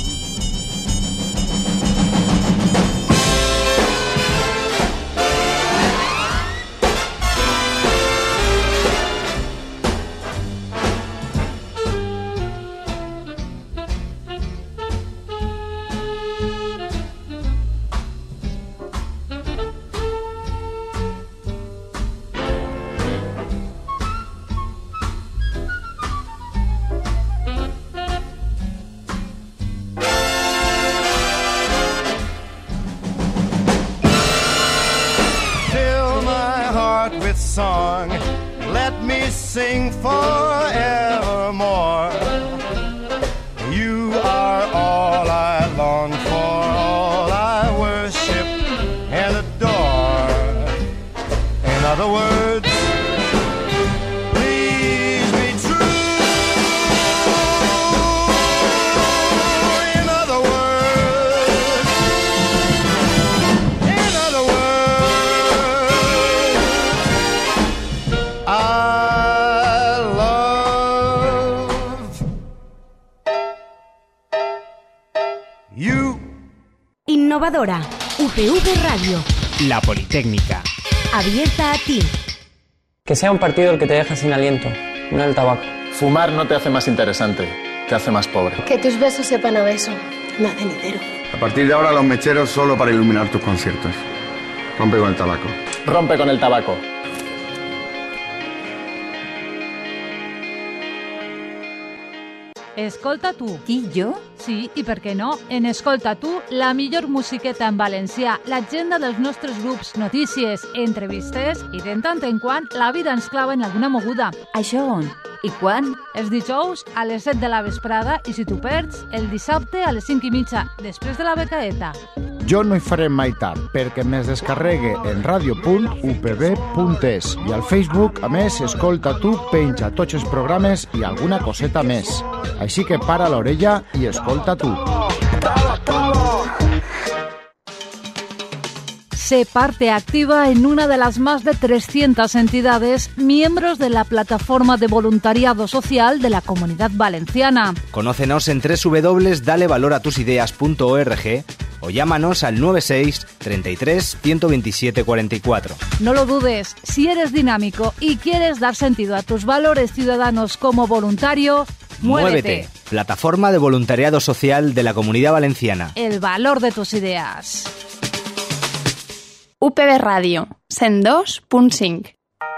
[SPEAKER 18] Song, let me sing forevermore. You are all I long for, all I worship and adore. In other words, please be true. In other words, I love you.
[SPEAKER 8] Innovadora. UPV Radio.
[SPEAKER 7] La Politécnica.
[SPEAKER 8] Abierta a ti.
[SPEAKER 19] Que sea un partido el que te deja sin aliento, no el tabaco.
[SPEAKER 20] Fumar no te hace más interesante, te hace más pobre.
[SPEAKER 21] Que tus besos sepan a beso, no a cenitero.
[SPEAKER 22] A partir de ahora los mecheros solo para iluminar tus conciertos. Rompe con el tabaco.
[SPEAKER 20] Rompe con el tabaco.
[SPEAKER 15] Escolta tu.
[SPEAKER 21] I jo?
[SPEAKER 15] Sí, i per què no? En Escolta tu, la millor musiqueta en valencià, l'agenda dels nostres grups, notícies, entrevistes i de tant en quant la vida ens clava en alguna moguda.
[SPEAKER 21] Això on? I quan?
[SPEAKER 15] Els dijous a les 7 de la vesprada i si t'ho perds, el dissabte a les 5:30, després de la becaeta.
[SPEAKER 23] Jo no hi faré mai tard, perquè més descarregue en radio.upb.es i al Facebook, a més, Escolta tu, penja tots els programes i alguna coseta més. Així que para l'orella i escolta tu.
[SPEAKER 12] Sé parte activa en una de las más de 300 entidades miembros de la plataforma de voluntariado social de la Comunidad Valenciana.
[SPEAKER 13] Conócenos en www.dalevaloratusideas.org o llámanos al 96 33 127 44.
[SPEAKER 12] No lo dudes, si eres dinámico y quieres dar sentido a tus valores ciudadanos como voluntario, muévete.
[SPEAKER 13] Plataforma de voluntariado social de la Comunidad Valenciana.
[SPEAKER 12] El valor de tus ideas.
[SPEAKER 4] UPV Ràdio, 102.5.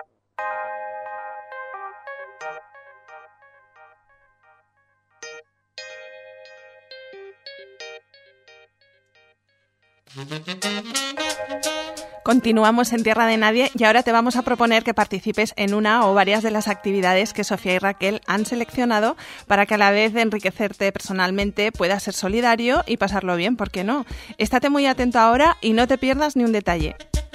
[SPEAKER 2] Continuamos en Tierra de Nadie y ahora te vamos a proponer que participes en una o varias de las actividades que Sofía y Raquel han seleccionado para que a la vez de enriquecerte personalmente puedas ser solidario y pasarlo bien, ¿por qué no? Estate muy atento ahora y no te pierdas ni un detalle.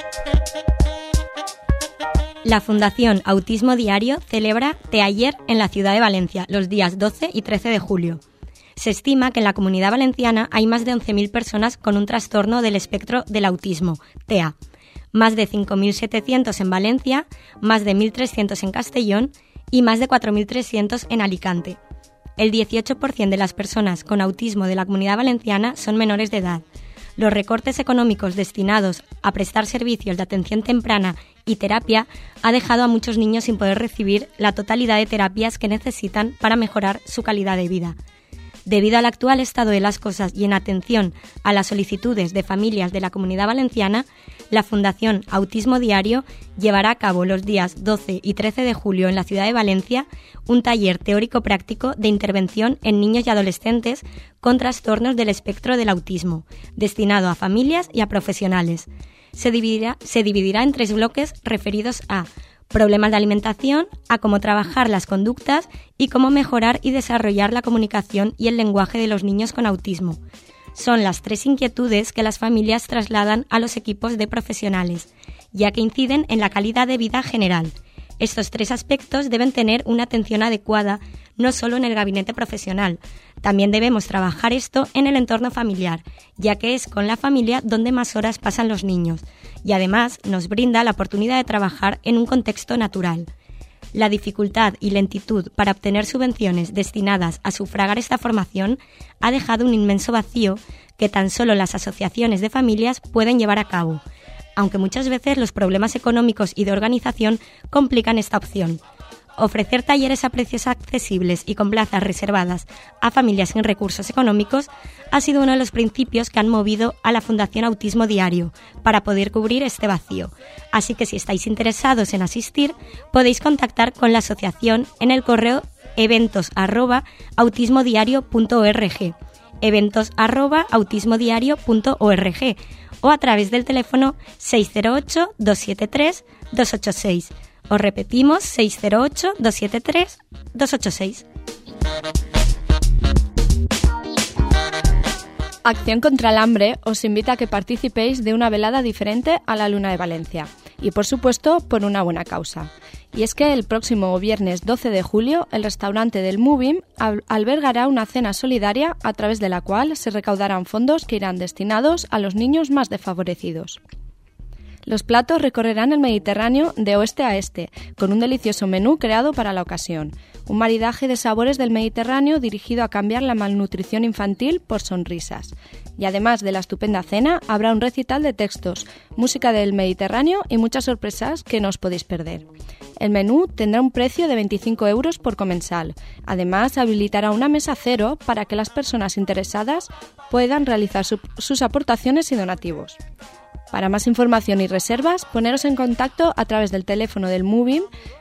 [SPEAKER 3] La Fundación Autismo Diario celebra Tealler en la ciudad de Valencia los días 12 y 13 de julio. Se estima que en la Comunidad Valenciana hay más de 11.000 personas con un trastorno del espectro del autismo, TEA. Más de 5.700 en Valencia, más de 1.300 en Castellón y más de 4.300 en Alicante. El 18% de las personas con autismo de la Comunidad Valenciana son menores de edad. Los recortes económicos destinados a prestar servicios de atención temprana y terapia ha dejado a muchos niños sin poder recibir la totalidad de terapias que necesitan para mejorar su calidad de vida. Debido al actual estado de las cosas y en atención a las solicitudes de familias de la Comunidad Valenciana, la Fundación Autismo Diario llevará a cabo los días 12 y 13 de julio en la ciudad de Valencia un taller teórico-práctico de intervención en niños y adolescentes con trastornos del espectro del autismo, destinado a familias y a profesionales. Se dividirá en 3 bloques referidos a problemas de alimentación, a cómo trabajar las conductas y cómo mejorar y desarrollar la comunicación y el lenguaje de los niños con autismo. Son las 3 inquietudes que las familias trasladan a los equipos de profesionales, ya que inciden en la calidad de vida general, Estos 3 aspectos deben tener una atención adecuada, no solo en el gabinete profesional. También debemos trabajar esto en el entorno familiar, ya que es con la familia donde más horas pasan los niños, y además nos brinda la oportunidad de trabajar en un contexto natural. La dificultad y lentitud para obtener subvenciones destinadas a sufragar esta formación ha dejado un inmenso vacío que tan solo las asociaciones de familias pueden llevar a cabo, aunque muchas veces los problemas económicos y de organización complican esta opción. Ofrecer talleres a precios accesibles y con plazas reservadas a familias sin recursos económicos ha sido uno de los principios que han movido a la Fundación Autismo Diario para poder cubrir este vacío. Así que si estáis interesados en asistir, podéis contactar con la asociación en el correo eventos@autismodiario.org, eventos@autismodiario.org o a través del teléfono 608-273-286. Os repetimos, 608-273-286.
[SPEAKER 4] Acción contra el Hambre os invita a que participéis de una velada diferente a la Luna de Valencia y, por supuesto, por una buena causa. Y es que el próximo viernes 12 de julio el restaurante del Movim albergará una cena solidaria a través de la cual se recaudarán fondos que irán destinados a los niños más desfavorecidos. Los platos recorrerán el Mediterráneo de oeste a este, con un delicioso menú creado para la ocasión. Un maridaje de sabores del Mediterráneo dirigido a cambiar la malnutrición infantil por sonrisas. Y además de la estupenda cena, habrá un recital de textos, música del Mediterráneo y muchas sorpresas que no os podéis perder. El menú tendrá un precio de 25 euros por comensal. Además, habilitará una mesa cero para que las personas interesadas puedan realizar sus aportaciones y donativos. Para más información y reservas, poneros en contacto a través del teléfono del Movim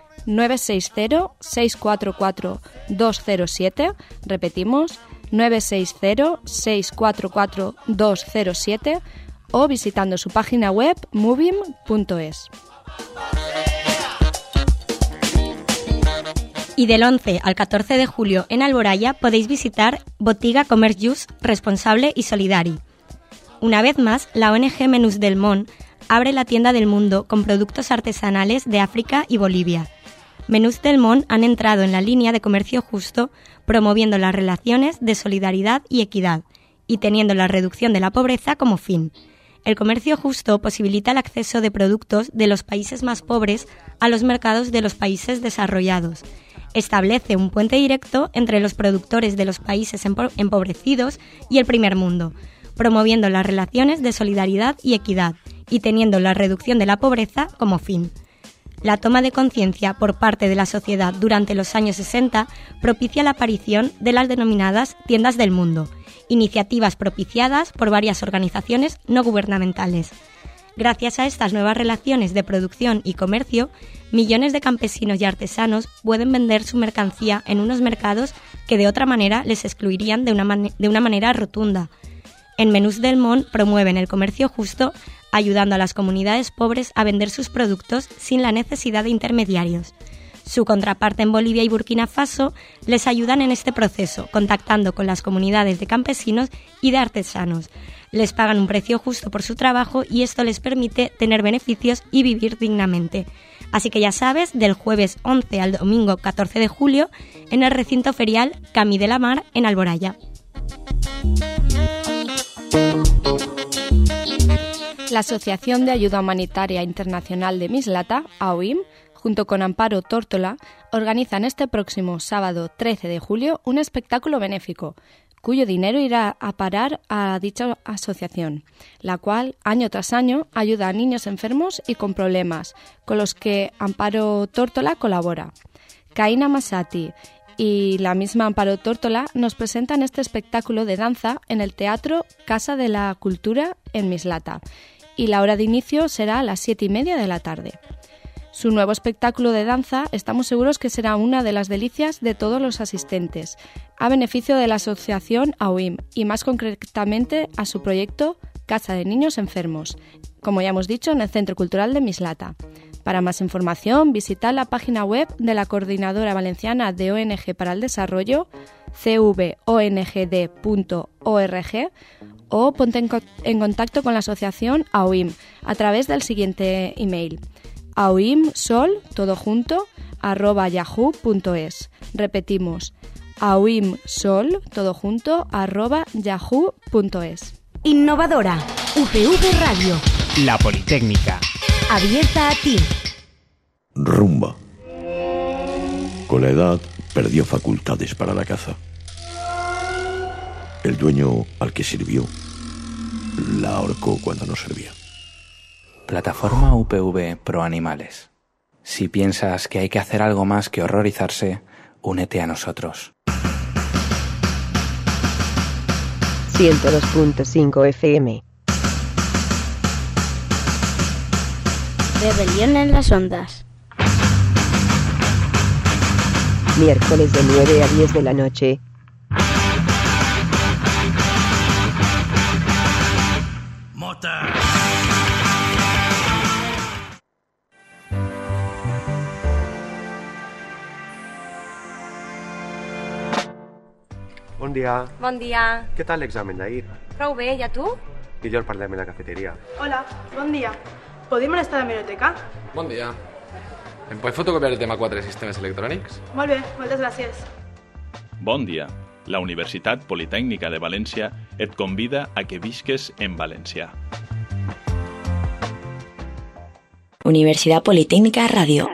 [SPEAKER 4] 960-644-207, repetimos, 960-644-207 o visitando su página web movim.es.
[SPEAKER 3] Y del 11 al 14 de julio en Alboraya podéis visitar Botiga Comerç Just Responsable y Solidari. Una vez más, la ONG Menús del Món abre la tienda del mundo con productos artesanales de África y Bolivia. Menús del Món han entrado en la línea de comercio justo, promoviendo las relaciones de solidaridad y equidad, y teniendo la reducción de la pobreza como fin. El comercio justo posibilita el acceso de productos de los países más pobres a los mercados de los países desarrollados. Establece un puente directo entre los productores de los países empobrecidos y el primer mundo, promoviendo las relaciones de solidaridad y equidad y teniendo la reducción de la pobreza como fin. La toma de conciencia por parte de la sociedad durante los años 60 propicia la aparición de las denominadas tiendas del mundo, iniciativas propiciadas por varias organizaciones no gubernamentales. Gracias a estas nuevas relaciones de producción y comercio, millones de campesinos y artesanos pueden vender su mercancía en unos mercados que de otra manera les excluirían de una manera rotunda. En Menús del Món promueven el comercio justo, ayudando a las comunidades pobres a vender sus productos sin la necesidad de intermediarios. Su contraparte en Bolivia y Burkina Faso les ayudan en este proceso, contactando con las comunidades de campesinos y de artesanos. Les pagan un precio justo por su trabajo y esto les permite tener beneficios y vivir dignamente. Así que ya sabes, del jueves 11 al domingo 14 de julio, en el recinto ferial Camí de la Mar, en Alboraya.
[SPEAKER 4] La Asociación de Ayuda Humanitaria Internacional de Mislata, AOIM, junto con Amparo Tórtola, organizan este próximo sábado 13 de julio un espectáculo benéfico, cuyo dinero irá a parar a dicha asociación, la cual, año tras año, ayuda a niños enfermos y con problemas, con los que Amparo Tórtola colabora. Kaina Masati y la misma Amparo Tórtola nos presentan este espectáculo de danza en el Teatro Casa de la Cultura en Mislata, y la hora de inicio será a las 7:30 de la tarde. Su nuevo espectáculo de danza estamos seguros que será una de las delicias de todos los asistentes, a beneficio de la asociación AOIM y más concretamente a su proyecto Casa de Niños Enfermos, como ya hemos dicho, en el Centro Cultural de Mislata. Para más información, visitad la página web de la Coordinadora Valenciana de ONG para el Desarrollo, cvongd.org, o ponte en contacto con la asociación AOIM a través del siguiente email: auimsol, todo junto, @yahoo.es. Repetimos, auimsol, todo junto, @yahoo.es.
[SPEAKER 8] Innovadora, UPV Radio.
[SPEAKER 7] La Politécnica.
[SPEAKER 8] Abierta a ti.
[SPEAKER 1] Rumba. Con la edad perdió facultades para la caza. El dueño al que sirvió la ahorcó cuando no servía.
[SPEAKER 5] Plataforma UPV Pro Animales. Si piensas que hay que hacer algo más que horrorizarse, únete a nosotros.
[SPEAKER 6] 102.5 FM.
[SPEAKER 11] Rebelión en las ondas.
[SPEAKER 6] Miércoles de 9 a 10 de la noche.
[SPEAKER 18] Mota.
[SPEAKER 24] Bon dia.
[SPEAKER 25] Bon dia.
[SPEAKER 24] Què tal l'examen d'ahir?
[SPEAKER 25] Prou bé, i a tu?
[SPEAKER 24] Millor parlem en la cafeteria.
[SPEAKER 26] Hola, bon dia. Podem molestar a la biblioteca?
[SPEAKER 27] Bon dia. Em pots fotocopiar el tema 4 de sistemes electrònics?
[SPEAKER 26] Molt bé, moltes gràcies.
[SPEAKER 28] Bon dia. La Universitat Politècnica de València et convida a que visques en valencià.
[SPEAKER 29] Universidad Politécnica Radio.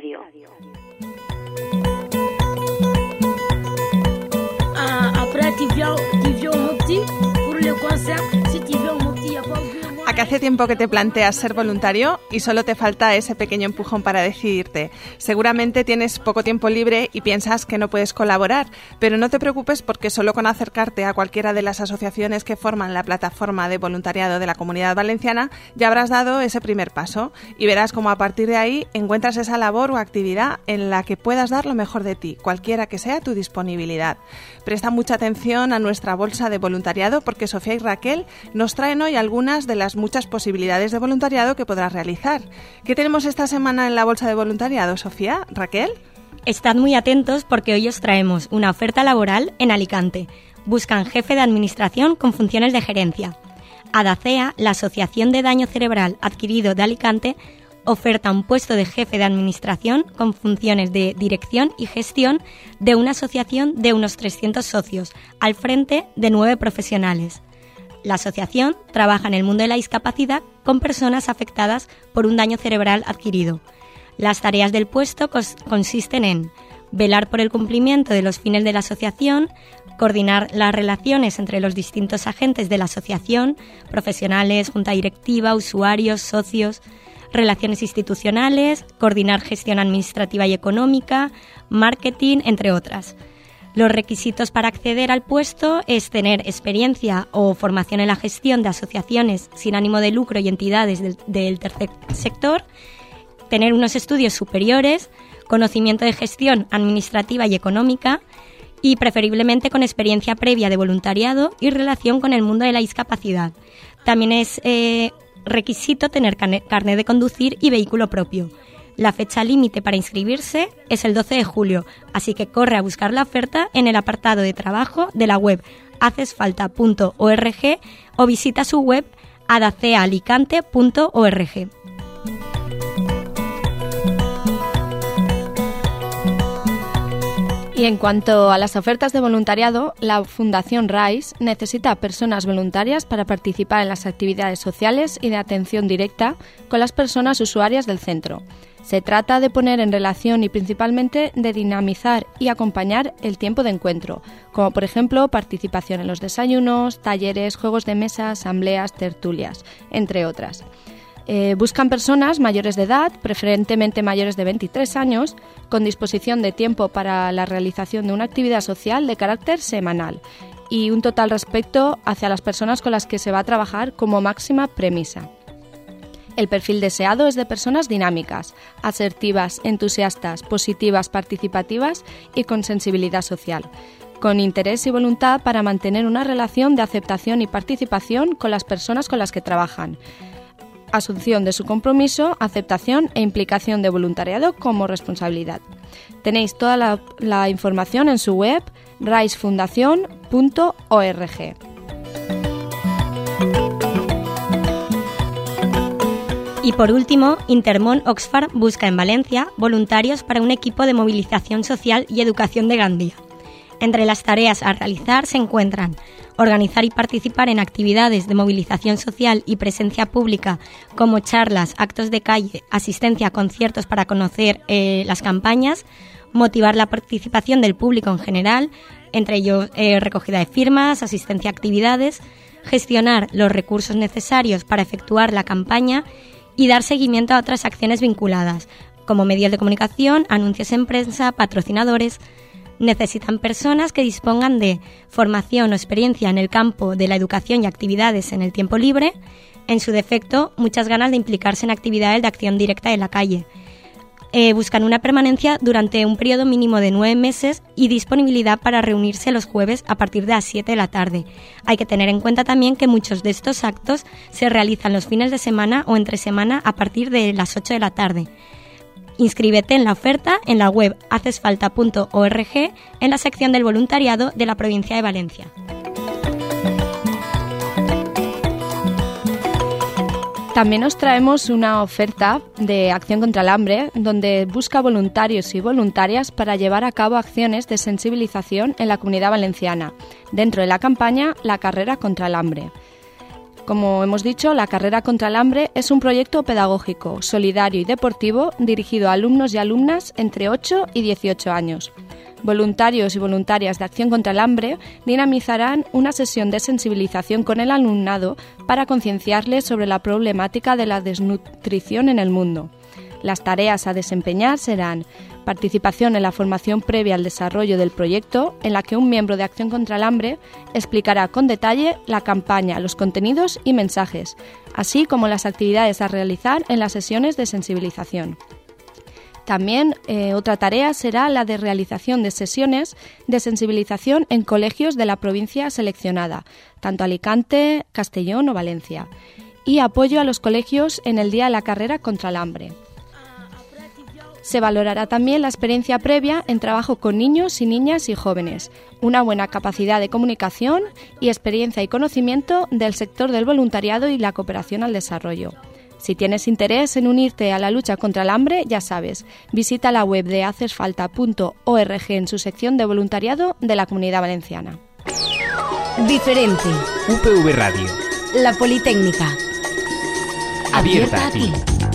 [SPEAKER 30] Après, tu viens au Mopti pour le concert. Si tu viens au Mopti, il n'y a pas...
[SPEAKER 2] ¿A que hace tiempo que te planteas ser voluntario y solo te falta ese pequeño empujón para decidirte? Seguramente tienes poco tiempo libre y piensas que no puedes colaborar, pero no te preocupes porque solo con acercarte a cualquiera de las asociaciones que forman la plataforma de voluntariado de la Comunidad Valenciana ya habrás dado ese primer paso y verás cómo a partir de ahí encuentras esa labor o actividad en la que puedas dar lo mejor de ti, cualquiera que sea tu disponibilidad. Presta mucha atención a nuestra bolsa de voluntariado porque Sofía y Raquel nos traen hoy algunas de las muchas posibilidades de voluntariado que podrás realizar. ¿Qué tenemos esta semana en la bolsa de voluntariado, Sofía? ¿Raquel?
[SPEAKER 3] Estad muy atentos porque hoy os traemos una oferta laboral en Alicante. Buscan jefe de administración con funciones de gerencia. ADACEA, la Asociación de Daño Cerebral Adquirido de Alicante, oferta un puesto de jefe de administración con funciones de dirección y gestión de una asociación de unos 300 socios, al frente de 9 profesionales. La asociación trabaja en el mundo de la discapacidad con personas afectadas por un daño cerebral adquirido. Las tareas del puesto consisten en velar por el cumplimiento de los fines de la asociación, coordinar las relaciones entre los distintos agentes de la asociación, profesionales, junta directiva, usuarios, socios, relaciones institucionales, coordinar gestión administrativa y económica, marketing, entre otras. Los requisitos para acceder al puesto es tener experiencia o formación en la gestión de asociaciones sin ánimo de lucro y entidades del tercer sector, tener unos estudios superiores, conocimiento de gestión administrativa y económica y preferiblemente con experiencia previa de voluntariado y relación con el mundo de la discapacidad. También es requisito tener carnet de conducir y vehículo propio. La fecha límite para inscribirse es el 12 de julio, así que corre a buscar la oferta en el apartado de trabajo de la web hacesfalta.org o visita su web adaceaalicante.org.
[SPEAKER 4] Y en cuanto a las ofertas de voluntariado, la Fundación RISE necesita personas voluntarias para participar en las actividades sociales y de atención directa con las personas usuarias del centro. Se trata de poner en relación y principalmente de dinamizar y acompañar el tiempo de encuentro, como por ejemplo participación en los desayunos, talleres, juegos de mesa, asambleas, tertulias, entre otras. Buscan personas mayores de edad, preferentemente mayores de 23 años, con disposición de tiempo para la realización de una actividad social de carácter semanal y un total respeto hacia las personas con las que se va a trabajar como máxima premisa. El perfil deseado es de personas dinámicas, asertivas, entusiastas, positivas, participativas y con sensibilidad social, con interés y voluntad para mantener una relación de aceptación y participación con las personas con las que trabajan. Asunción de su compromiso, aceptación e implicación de voluntariado como responsabilidad. Tenéis toda la información en su web risefundacion.org.
[SPEAKER 3] Y por último, Intermón Oxfam busca en Valencia voluntarios para un equipo de movilización social y educación de Gandía. Entre las tareas a realizar se encuentran organizar y participar en actividades de movilización social y presencia pública como charlas, actos de calle, asistencia a conciertos para conocer las campañas, motivar la participación del público en general, entre ellos recogida de firmas, asistencia a actividades, gestionar los recursos necesarios para efectuar la campaña y dar seguimiento a otras acciones vinculadas, como medios de comunicación, anuncios en prensa, patrocinadores. Necesitan personas que dispongan de formación o experiencia en el campo de la educación y actividades en el tiempo libre, en su defecto, muchas ganas de implicarse en actividades de acción directa en la calle. Buscan una permanencia durante un periodo mínimo de 9 meses y disponibilidad para reunirse los jueves a partir de las 7 de la tarde. Hay que tener en cuenta también que muchos de estos actos se realizan los fines de semana o entre semana a partir de las 8 de la tarde. Inscríbete en la oferta en la web hacesfalta.org en la sección del voluntariado de la provincia de Valencia.
[SPEAKER 4] También os traemos una oferta de Acción contra el Hambre, donde busca voluntarios y voluntarias para llevar a cabo acciones de sensibilización en la Comunidad Valenciana, dentro de la campaña La Carrera contra el Hambre. Como hemos dicho, la Carrera contra el Hambre es un proyecto pedagógico, solidario y deportivo dirigido a alumnos y alumnas entre 8 y 18 años. Voluntarios y voluntarias de Acción contra el Hambre dinamizarán una sesión de sensibilización con el alumnado para concienciarles sobre la problemática de la desnutrición en el mundo. Las tareas a desempeñar serán participación en la formación previa al desarrollo del proyecto, en la que un miembro de Acción contra el Hambre explicará con detalle la campaña, los contenidos y mensajes, así como las actividades a realizar en las sesiones de sensibilización. También otra tarea será la de realización de sesiones de sensibilización en colegios de la provincia seleccionada, tanto Alicante, Castellón o Valencia, y apoyo a los colegios en el Día de la Carrera contra el Hambre. Se valorará también la experiencia previa en trabajo con niños y niñas y jóvenes, una buena capacidad de comunicación y experiencia y conocimiento del sector del voluntariado y la cooperación al desarrollo. Si tienes interés en unirte a la lucha contra el hambre, ya sabes, visita la web de hacesfalta.org en su sección de voluntariado de la Comunidad Valenciana.
[SPEAKER 8] Diferente.
[SPEAKER 7] UPV Radio.
[SPEAKER 8] La Politécnica.
[SPEAKER 7] Abierta a ti.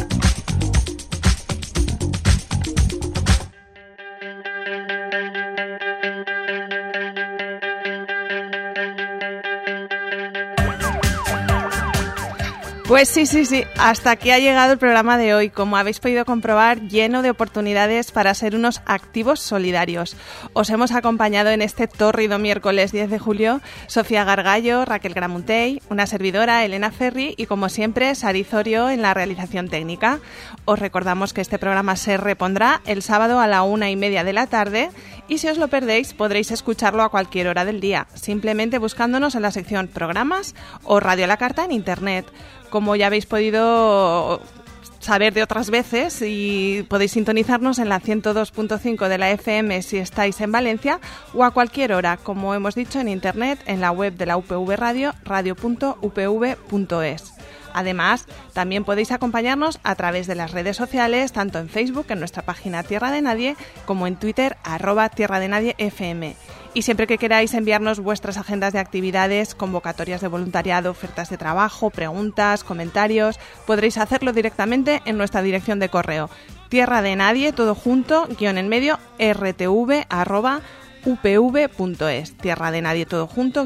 [SPEAKER 2] Pues sí, hasta aquí ha llegado el programa de hoy, como habéis podido comprobar, lleno de oportunidades para ser unos activos solidarios. Os hemos acompañado en este tórrido miércoles 10 de julio Sofía Gargallo, Raquel Gramuntey, una servidora, Elena Ferri, y como siempre, Sari Zorio en la realización técnica. Os recordamos que este programa se repondrá el sábado a la 1:30 de la tarde y si os lo perdéis podréis escucharlo a cualquier hora del día, simplemente buscándonos en la sección Programas o Radio a la Carta en Internet. Como ya habéis podido saber de otras veces, y podéis sintonizarnos en la 102.5 de la FM si estáis en Valencia o a cualquier hora, como hemos dicho, en Internet, en la web de la UPV Radio, radio.upv.es. Además, también podéis acompañarnos a través de las redes sociales, tanto en Facebook, en nuestra página Tierra de Nadie, como en Twitter, @TierraDeNadieFM. Y siempre que queráis enviarnos vuestras agendas de actividades, convocatorias de voluntariado, ofertas de trabajo, preguntas, comentarios, podréis hacerlo directamente en nuestra dirección de correo tierradenadie, todo junto, _, rtv@upv.es. Tierradenadie, todo junto,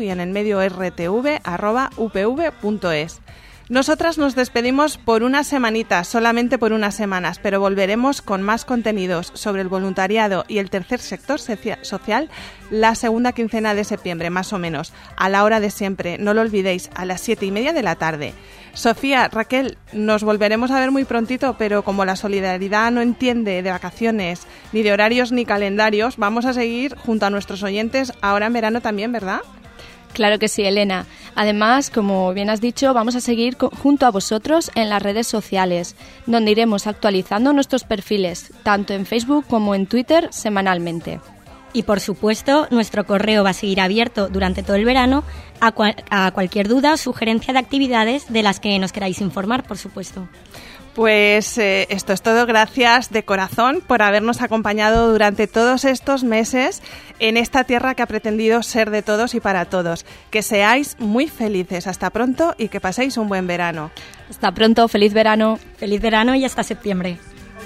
[SPEAKER 2] rtv@upv.es. Nosotras nos despedimos por unas semanitas, solamente por unas semanas, pero volveremos con más contenidos sobre el voluntariado y el tercer sector social la segunda quincena de septiembre, más o menos, a la hora de siempre. No lo olvidéis, a las 7:30 de la tarde. Sofía, Raquel, nos volveremos a ver muy prontito, pero como la solidaridad no entiende de vacaciones, ni de horarios, ni calendarios, vamos a seguir junto a nuestros oyentes ahora en verano también, ¿verdad?
[SPEAKER 4] Claro que sí, Elena. Además, como bien has dicho, vamos a seguir junto a vosotros en las redes sociales, donde iremos actualizando nuestros perfiles, tanto en Facebook como en Twitter, semanalmente.
[SPEAKER 3] Y por supuesto, nuestro correo va a seguir abierto durante todo el verano a cualquier duda o sugerencia de actividades de las que nos queráis informar, por supuesto.
[SPEAKER 2] Pues esto es todo. Gracias de corazón por habernos acompañado durante todos estos meses en esta tierra que ha pretendido ser de todos y para todos. Que seáis muy felices. Hasta pronto y que paséis un buen verano.
[SPEAKER 4] Hasta pronto, feliz verano.
[SPEAKER 3] Feliz verano y hasta septiembre.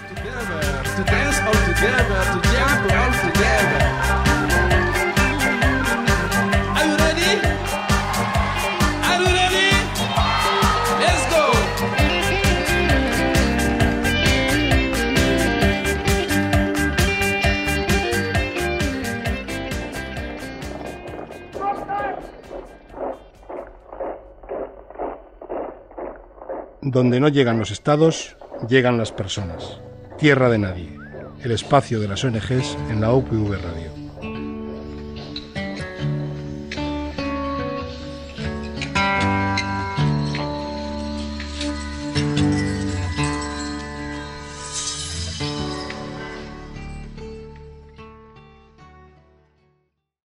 [SPEAKER 9] Donde no llegan los estados, llegan las personas. Tierra de nadie, el espacio de las ONGs en la UPV Radio.